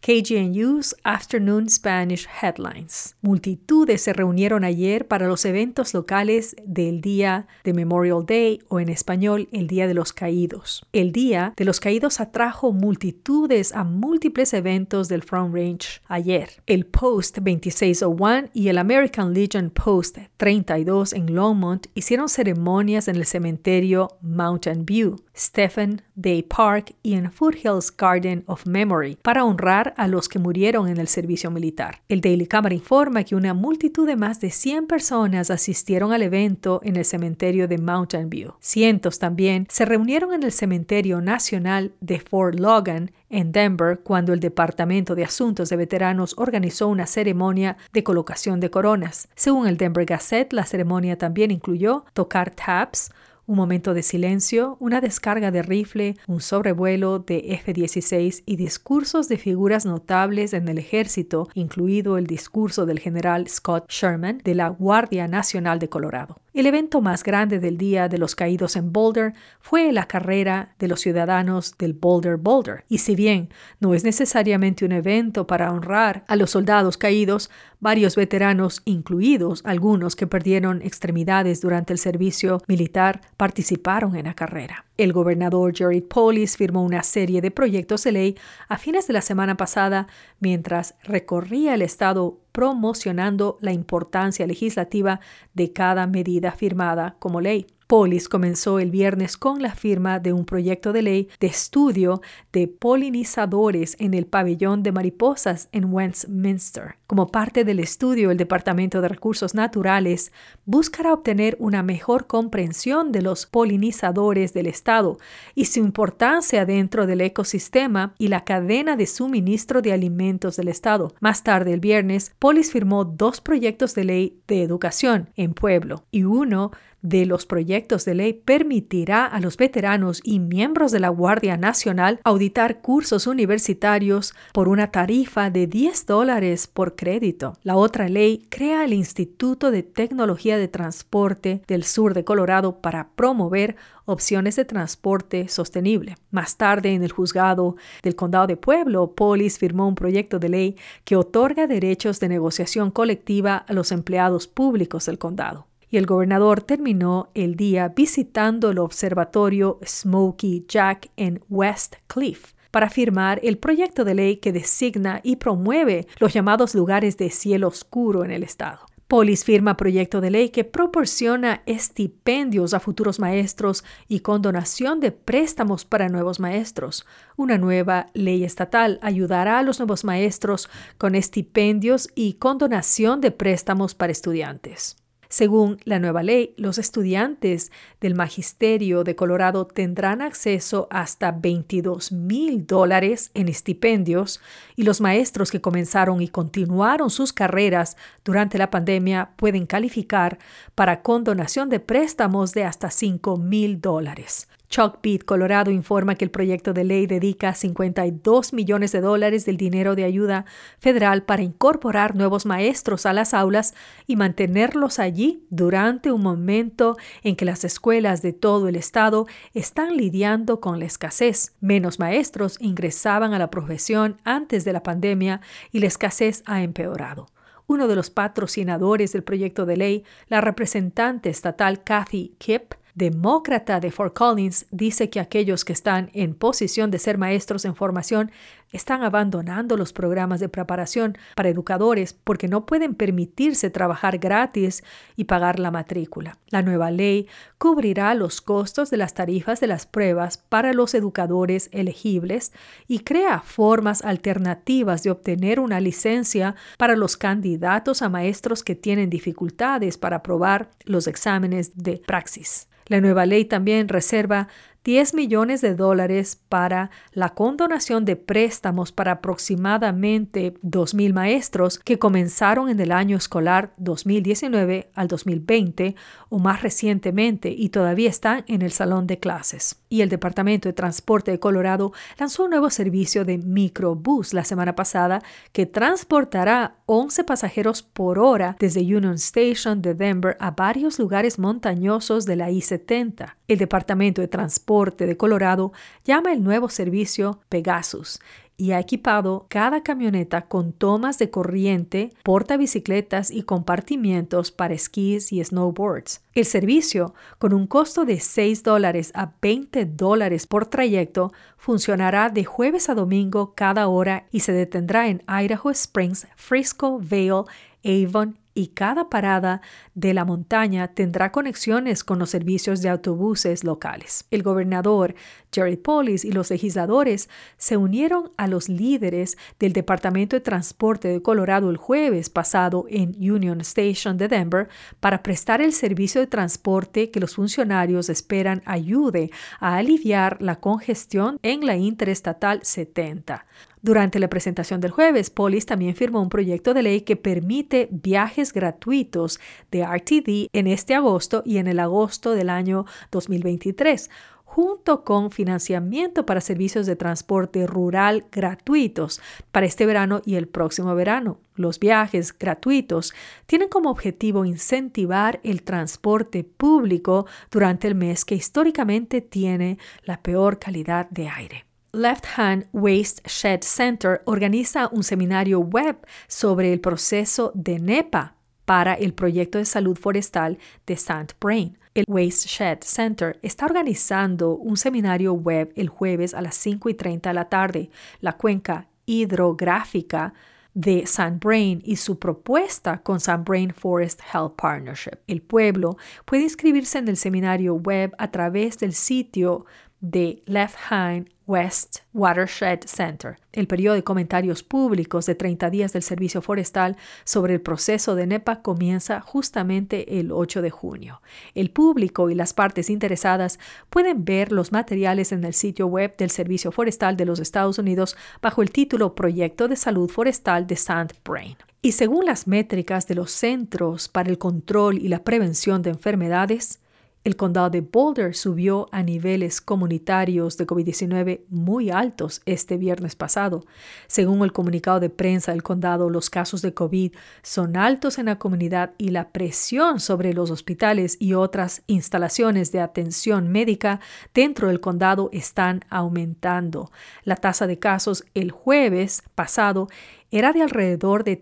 KGNU's Afternoon Spanish Headlines. Multitudes se reunieron ayer para los eventos locales del Día de Memorial Day, o en español, el Día de los Caídos. El Día de los Caídos atrajo multitudes a múltiples eventos del Front Range ayer. El Post 2601 y el American Legion Post 32 en Longmont hicieron ceremonias en el cementerio Mountain View, Stephen Day Park y en Foothills Garden of Memory para honrar a los que murieron en el servicio militar. El Daily Camera informa que una multitud de más de 100 personas asistieron al evento en el cementerio de Mountain View. Cientos también se reunieron en el cementerio nacional de Fort Logan en Denver cuando el Departamento de Asuntos de Veteranos organizó una ceremonia de colocación de coronas. Según el Denver Gazette, la ceremonia también incluyó tocar taps, un momento de silencio, una descarga de rifle, un sobrevuelo de F-16 y discursos de figuras notables en el ejército, incluido el discurso del general Scott Sherman de la Guardia Nacional de Colorado. El evento más grande del Día de los Caídos en Boulder fue la carrera de los ciudadanos del Boulder. Y si bien no es necesariamente un evento para honrar a los soldados caídos, varios veteranos, incluidos algunos que perdieron extremidades durante el servicio militar, participaron en la carrera. El gobernador Jared Polis firmó una serie de proyectos de ley a fines de la semana pasada mientras recorría el estado promocionando la importancia legislativa de cada medida firmada como ley. Polis comenzó el viernes con la firma de un proyecto de ley de estudio de polinizadores en el pabellón de mariposas en Westminster. Como parte del estudio, el Departamento de Recursos Naturales buscará obtener una mejor comprensión de los polinizadores del estado y su importancia dentro del ecosistema y la cadena de suministro de alimentos del estado. Más tarde, el viernes, Polis firmó 2 proyectos de ley de educación en Pueblo y uno de los proyectos de ley permitirá a los veteranos y miembros de la Guardia Nacional auditar cursos universitarios por una tarifa de $10 por crédito. La otra ley crea el Instituto de Tecnología de Transporte del Sur de Colorado para promover opciones de transporte sostenible. Más tarde, en el juzgado del Condado de Pueblo, Polis firmó un proyecto de ley que otorga derechos de negociación colectiva a los empleados públicos del condado. Y el gobernador terminó el día visitando el observatorio Smokey Jack en West Cliff para firmar el proyecto de ley que designa y promueve los llamados lugares de cielo oscuro en el estado. Polis firma proyecto de ley que proporciona estipendios a futuros maestros y condonación de préstamos para nuevos maestros. Una nueva ley estatal ayudará a los nuevos maestros con estipendios y condonación de préstamos para estudiantes. Según la nueva ley, los estudiantes del Magisterio de Colorado tendrán acceso hasta $22,000 en estipendios y los maestros que comenzaron y continuaron sus carreras durante la pandemia pueden calificar para condonación de préstamos de hasta $5,000. Chuck Beat, Colorado, informa que el proyecto de ley dedica $52 millones del dinero de ayuda federal para incorporar nuevos maestros a las aulas y mantenerlos allí durante un momento en que las escuelas de todo el estado están lidiando con la escasez. Menos maestros ingresaban a la profesión antes de la pandemia y la escasez ha empeorado. Uno de los patrocinadores del proyecto de ley, la representante estatal Kathy Kipp, demócrata de Fort Collins, dice que aquellos que están en posición de ser maestros en formación están abandonando los programas de preparación para educadores porque no pueden permitirse trabajar gratis y pagar la matrícula. La nueva ley cubrirá los costos de las tarifas de las pruebas para los educadores elegibles y crea formas alternativas de obtener una licencia para los candidatos a maestros que tienen dificultades para aprobar los exámenes de praxis. La nueva ley también reserva $10 millones para la condonación de préstamos para aproximadamente 2,000 maestros que comenzaron en el año escolar 2019 al 2020 o más recientemente y todavía están en el salón de clases. Y el Departamento de Transporte de Colorado lanzó un nuevo servicio de microbús la semana pasada que transportará 11 pasajeros por hora desde Union Station de Denver a varios lugares montañosos de la I-70. El Departamento de Transporte de Colorado llama el nuevo servicio Pegasus y ha equipado cada camioneta con tomas de corriente, portabicicletas y compartimientos para esquís y snowboards. El servicio, con un costo de $6 a $20 por trayecto, funcionará de jueves a domingo cada hora y se detendrá en Idaho Springs, Frisco, Vail, Avon y cada parada de la montaña tendrá conexiones con los servicios de autobuses locales. El gobernador Jared Polis y los legisladores se unieron a los líderes del Departamento de Transporte de Colorado el jueves pasado en Union Station de Denver para prestar el servicio de transporte que los funcionarios esperan ayude a aliviar la congestión en la Interestatal 70. Durante la presentación del jueves, Polis también firmó un proyecto de ley que permite viajes gratuitos de RTD en este agosto y en el agosto del año 2023, junto con financiamiento para servicios de transporte rural gratuitos para este verano y el próximo verano. Los viajes gratuitos tienen como objetivo incentivar el transporte público durante el mes que históricamente tiene la peor calidad de aire. Left Hand Waste Shed Center organiza un seminario web sobre el proceso de NEPA para el proyecto de salud forestal de St. Vrain. El Waste Shed Center está organizando un seminario web el jueves a las 5:30 de la tarde. La cuenca hidrográfica de St. Vrain y su propuesta con St. Vrain Forest Health Partnership. El pueblo puede inscribirse en el seminario web a través del sitio de Left Hand West Watershed Center. El periodo de comentarios públicos de 30 días del Servicio Forestal sobre el proceso de NEPA comienza justamente el 8 de junio. El público y las partes interesadas pueden ver los materiales en el sitio web del Servicio Forestal de los Estados Unidos bajo el título Proyecto de Salud Forestal de St. Vrain. Y según las métricas de los Centros para el Control y la Prevención de Enfermedades, el condado de Boulder subió a niveles comunitarios de COVID-19 muy altos este viernes pasado. Según el comunicado de prensa del condado, los casos de COVID son altos en la comunidad y la presión sobre los hospitales y otras instalaciones de atención médica dentro del condado están aumentando. La tasa de casos el jueves pasado era de alrededor de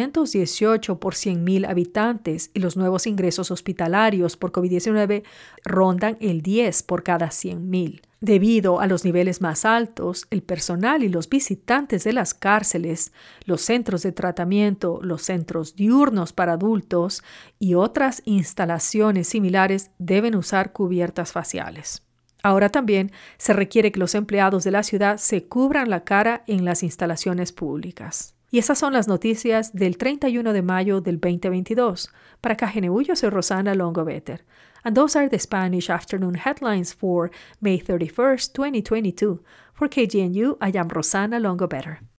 318 por 100,000 habitantes y los nuevos ingresos hospitalarios por COVID-19 rondan el 10 por cada 100,000. Debido a los niveles más altos, el personal y los visitantes de las cárceles, los centros de tratamiento, los centros diurnos para adultos y otras instalaciones similares deben usar cubiertas faciales. Ahora también se requiere que los empleados de la ciudad se cubran la cara en las instalaciones públicas. Y esas son las noticias del 31 de mayo del 2022. Para KGNU, yo soy Rosana Longobetter. And those are the Spanish afternoon headlines for May 31st, 2022. For KGNU, I am Rosana Longobetter.